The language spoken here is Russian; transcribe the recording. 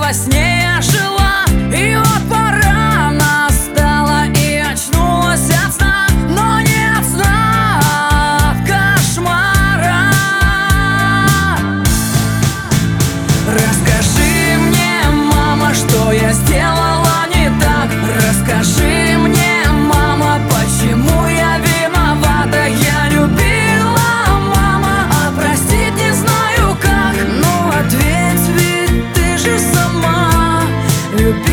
во сне я жила, и вот пора настала, и очнулась от сна, но не от сна, а от кошмара. Расскажи мне, мама, что я сделала не так. Расскажи мне, мама, почему я виновата. Я любила, мама, а простить не знаю как. Ну ответь, ведь ты же сама любила.